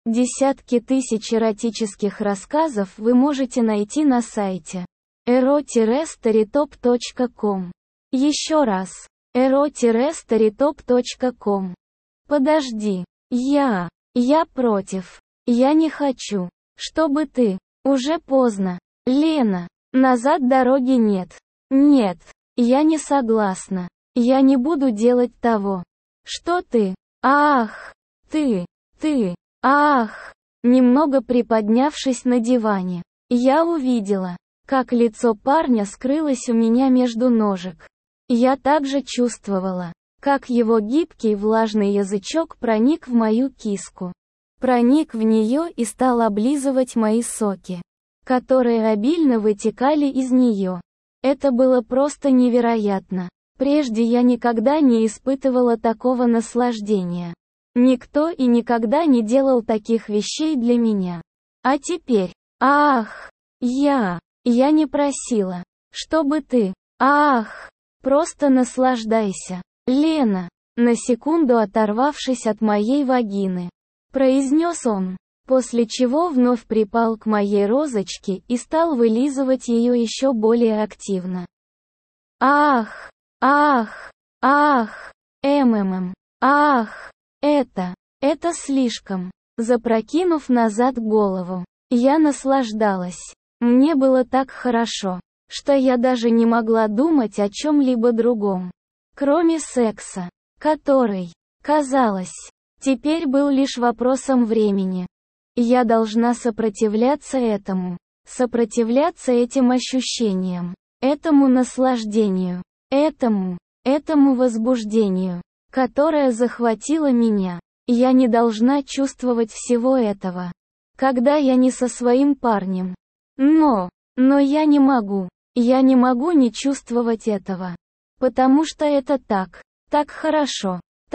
Десятки тысяч эротических рассказов вы можете найти на сайте ero-storytop.com. Еще раз. ero-storytop.com. Подожди. Я против. Я не хочу, чтобы ты. Уже поздно. Лена. Назад дороги нет. Нет. Я не согласна. Я не буду делать того, что ты. Ах. Ты. Ах. Немного приподнявшись на диване, я увидела, как лицо парня скрылось у меня между ножек. Я также чувствовала, как его гибкий влажный язычок проник в мою киску. Проник в нее и стал облизывать мои соки, которые обильно вытекали из нее. Это было просто невероятно. Прежде я никогда не испытывала такого наслаждения. Никто и никогда не делал таких вещей для меня. А теперь, ах, я не просила, чтобы ты, ах, просто наслаждайся, Лена, на секунду оторвавшись от моей вагины, произнес он, после чего вновь припал к моей розочке и стал вылизывать ее еще более активно. Ах, ах, это слишком. Запрокинув назад голову, я наслаждалась. Мне было так хорошо, что я даже не могла думать о чем-либо другом, кроме секса, который, казалось, теперь был лишь вопросом времени. Я должна сопротивляться этим ощущениям, этому наслаждению, этому возбуждению, которое захватило меня. Я не должна чувствовать всего этого, когда я не со своим парнем. Но я не могу не чувствовать этого. Потому что это так хорошо,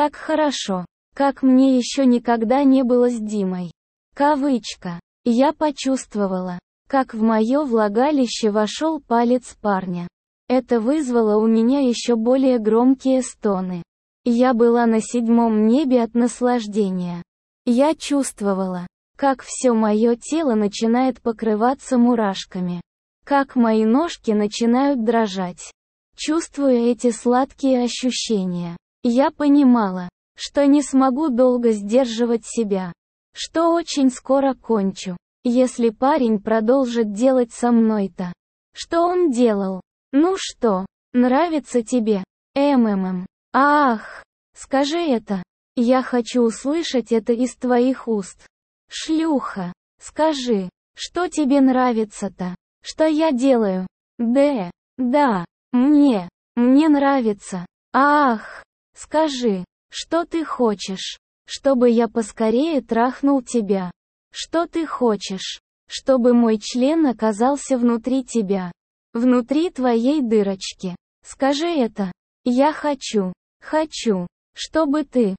как мне еще никогда не было с Димой. Кавычка. Я почувствовала, как в мое влагалище вошел палец парня. Это вызвало у меня еще более громкие стоны. Я была на седьмом небе от наслаждения. Я чувствовала, как все мое тело начинает покрываться мурашками. Как мои ножки начинают дрожать. Чувствуя эти сладкие ощущения, я понимала, что не смогу долго сдерживать себя. Что очень скоро кончу, если парень продолжит делать со мной то, что он делал. Ну что, нравится тебе? Ах, скажи это. Я хочу услышать это из твоих уст. Шлюха, скажи, что тебе нравится-то? Что я делаю? Да, мне нравится. Ах, скажи, что ты хочешь, чтобы я поскорее трахнул тебя? Что ты хочешь, чтобы мой член оказался внутри тебя? Внутри твоей дырочки. Скажи это. Я хочу, чтобы ты,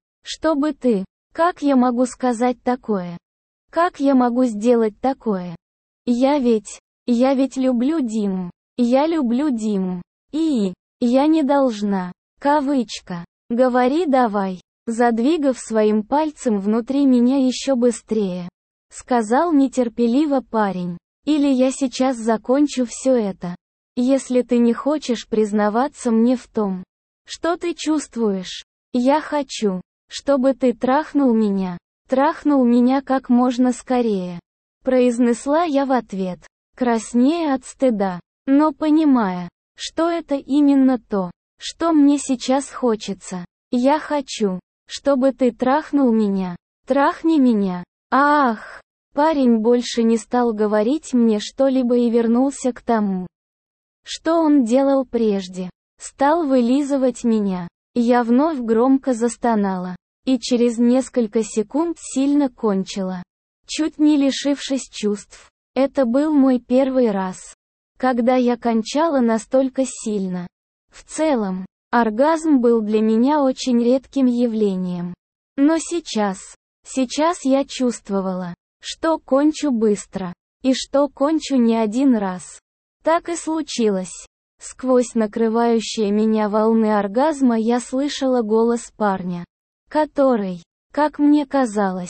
как я могу сказать такое? Как я могу сделать такое? Я ведь люблю Диму. Я люблю Диму. И я не должна. Кавычка. Говори давай. Задвигав своим пальцем внутри меня еще быстрее. Сказал нетерпеливо парень. Или я сейчас закончу все это. Если ты не хочешь признаваться мне в том, что ты чувствуешь. Я хочу, чтобы ты трахнул меня как можно скорее. Произнесла я в ответ, краснея от стыда, но понимая, что это именно то, что мне сейчас хочется. Я хочу, чтобы ты трахнул меня. Трахни меня. Ах! Парень больше не стал говорить мне что-либо и вернулся к тому, что он делал прежде. Стал вылизывать меня. Я вновь громко застонала. И через несколько секунд сильно кончила. Чуть не лишившись чувств. Это был мой первый раз, когда я кончала настолько сильно. В целом, оргазм был для меня очень редким явлением. Но сейчас я чувствовала, что кончу быстро. И что кончу не один раз. Так и случилось. Сквозь накрывающие меня волны оргазма я слышала голос парня, который, как мне казалось,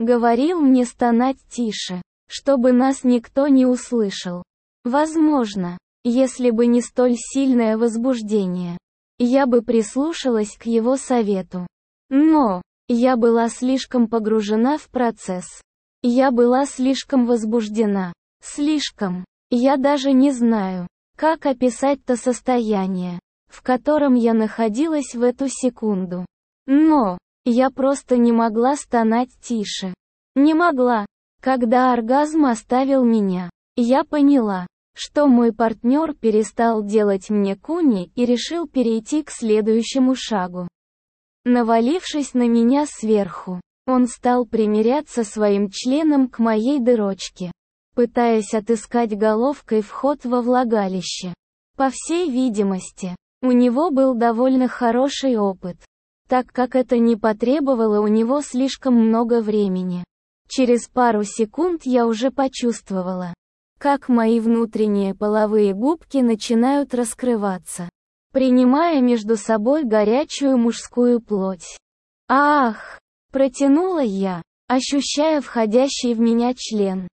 Говорил мне стонать тише, чтобы нас никто не услышал. Возможно, если бы не столь сильное возбуждение, я бы прислушалась к его совету. Но я была слишком погружена в процесс. Я была слишком возбуждена. Слишком. Я даже не знаю, как описать то состояние, в котором я находилась в эту секунду. Но я просто не могла стонать тише. Не могла. Когда оргазм оставил меня, я поняла, что мой партнер перестал делать мне куни и решил перейти к следующему шагу. Навалившись на меня сверху, он стал примиряться своим членом к моей дырочке, пытаясь отыскать головкой вход во влагалище. По всей видимости, у него был довольно хороший опыт, так как это не потребовало у него слишком много времени. Через пару секунд я уже почувствовала, как мои внутренние половые губки начинают раскрываться, принимая между собой горячую мужскую плоть. «Ах!» – протянула я, ощущая входящий в меня член.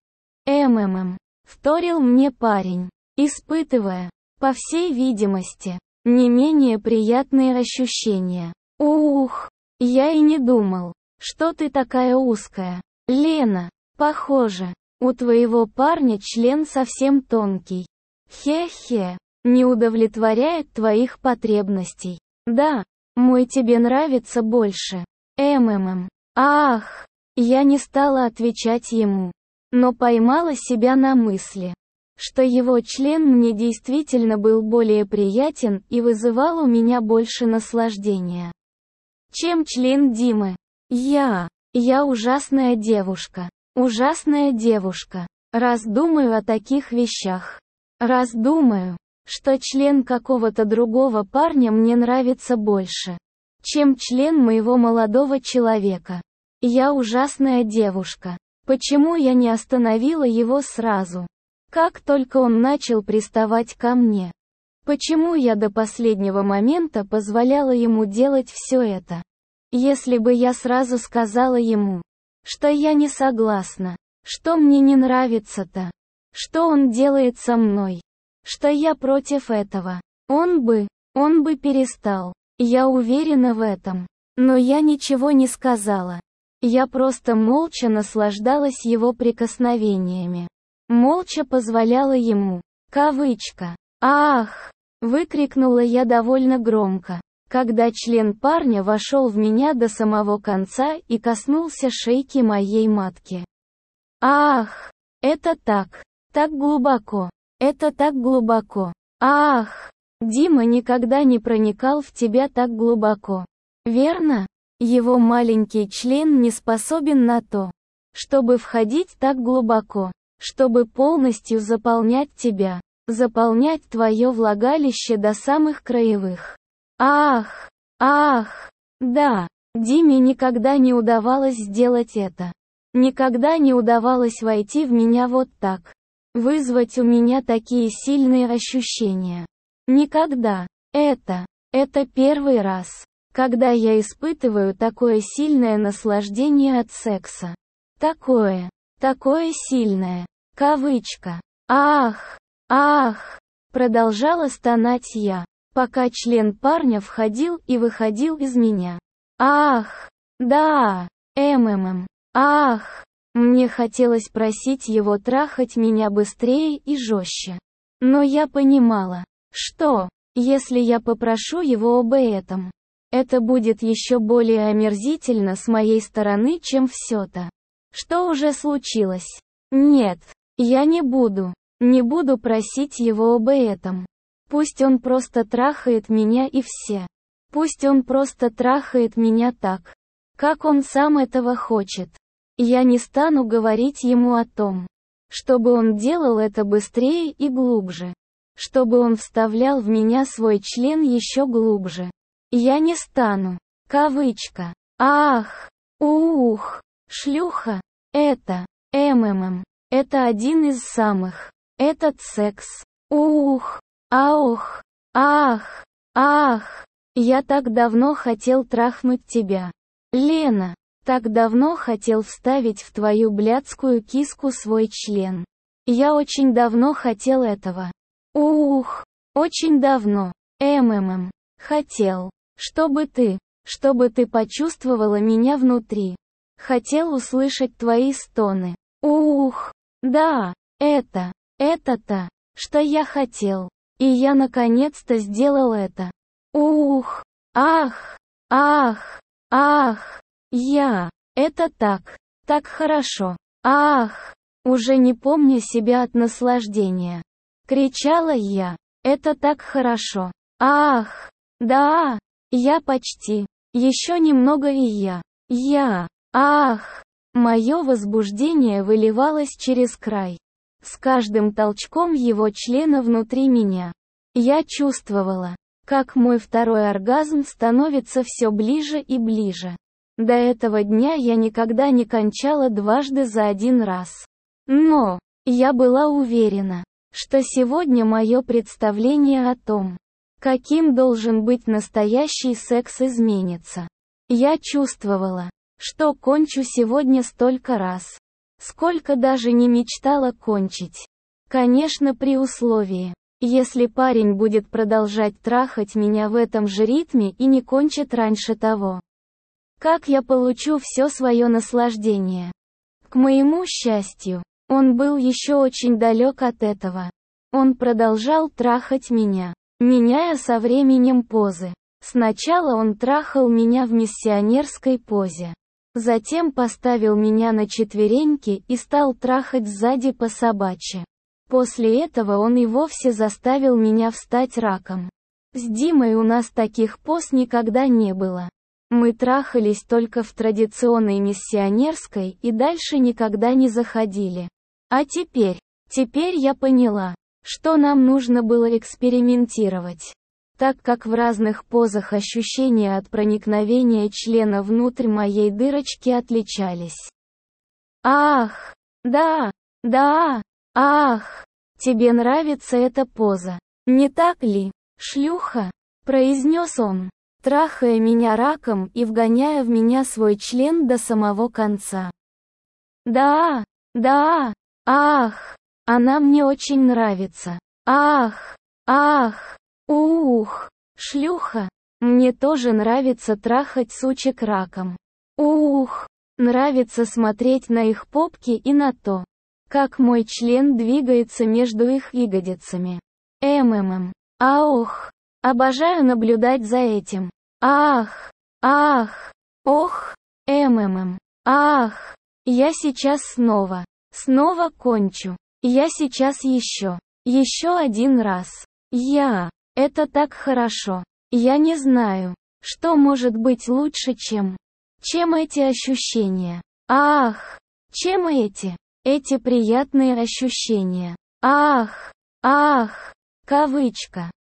Вторил мне парень, испытывая, по всей видимости, не менее приятные ощущения. «Ух! Я и не думал, что ты такая узкая, Лена. Похоже, у твоего парня член совсем тонкий. Хе-хе, не удовлетворяет твоих потребностей. Да, мой тебе нравится больше. Ах!» Я не стала отвечать ему, но поймала себя на мысли, что его член мне действительно был более приятен и вызывал у меня больше наслаждения, чем член Димы. Я ужасная девушка. Ужасная девушка. Раз думаю о таких вещах. Раз думаю, что член какого-то другого парня мне нравится больше, чем член моего молодого человека. Я ужасная девушка. Почему я не остановила его сразу, как только он начал приставать ко мне? Почему я до последнего момента позволяла ему делать все это? Если бы я сразу сказала ему, что я не согласна, что мне не нравится-то, что он делает со мной, что я против этого, он бы перестал. Я уверена в этом. Но я ничего не сказала. Я просто молча наслаждалась его прикосновениями. Молча позволяла ему. Кавычка. «Ах!» – выкрикнула я довольно громко, когда член парня вошел в меня до самого конца и коснулся шейки моей матки. «Ах! Это так глубоко! Это так глубоко! Ах! Дима никогда не проникал в тебя так глубоко. Верно? Его маленький член не способен на то, чтобы входить так глубоко, чтобы полностью заполнять тебя, заполнять твое влагалище до самых краевых. Ах! Ах! Да, Диме никогда не удавалось сделать это. Никогда не удавалось войти в меня вот так. Вызвать у меня такие сильные ощущения. Никогда. Это первый раз, когда я испытываю такое сильное наслаждение от секса. Такое сильное. Кавычка. Ах! Ах! Продолжала стонать я, пока член парня входил и выходил из меня. Ах! Да! Ах! Мне хотелось просить его трахать меня быстрее и жестче. Но я понимала, что, если я попрошу его об этом, это будет еще более омерзительно с моей стороны, чем все-то, что уже случилось. Нет, я не буду просить его об этом. Пусть он просто трахает меня и все. Пусть он просто трахает меня так, как он сам этого хочет. Я не стану говорить ему о том, чтобы он делал это быстрее и глубже, чтобы он вставлял в меня свой член еще глубже. Я не стану. Кавычка. Ах! Ух! Шлюха! Это один из самых. Этот секс. Ух! Аух! Ах! Ах! Я так давно хотел трахнуть тебя. Лена, Так давно хотел вставить в твою блядскую киску свой член. Я очень давно хотел этого. Ух, очень давно. Хотел, чтобы ты почувствовала меня внутри. Хотел услышать твои стоны. Ух, да, это-то, что я хотел. И я наконец-то сделал это. Ух, ах, это так хорошо. Ах, уже не помню себя от наслаждения. Кричала я, это так хорошо. Ах, да, я почти, еще немного и мое возбуждение выливалось через край. С каждым толчком его члена внутри меня. Я чувствовала, как мой второй оргазм становится все ближе и ближе. До этого дня я никогда не кончала дважды за один раз. Но я была уверена, что сегодня мое представление о том, каким должен быть настоящий секс, изменится. Я чувствовала, что кончу сегодня столько раз, сколько даже не мечтала кончить. Конечно, при условии, если парень будет продолжать трахать меня в этом же ритме и не кончит раньше того, как я получу все свое наслаждение. К моему счастью, он был еще очень далек от этого. Он продолжал трахать меня, меняя со временем позы. Сначала он трахал меня в миссионерской позе. Затем поставил меня на четвереньки и стал трахать сзади по собачьи. После этого он и вовсе заставил меня встать раком. С Димой у нас таких поз никогда не было. Мы трахались только в традиционной миссионерской и дальше никогда не заходили. А теперь я поняла, что нам нужно было экспериментировать. Так как в разных позах ощущения от проникновения члена внутрь моей дырочки отличались. Ах, да, ах, тебе нравится эта поза, не так ли, шлюха? Произнес он, трахая меня раком и вгоняя в меня свой член до самого конца. Да, ах, она мне очень нравится. Ах, ух, шлюха, мне тоже нравится трахать сучек раком. Ух, нравится смотреть на их попки и на то, как мой член двигается между их ягодицами. Ох, обожаю наблюдать за этим. Ах, ох, ах, я сейчас снова кончу. Я сейчас еще один раз. Это так хорошо. Я не знаю, что может быть лучше, чем эти ощущения. Ах, чем эти приятные ощущения. Ах, кавычка.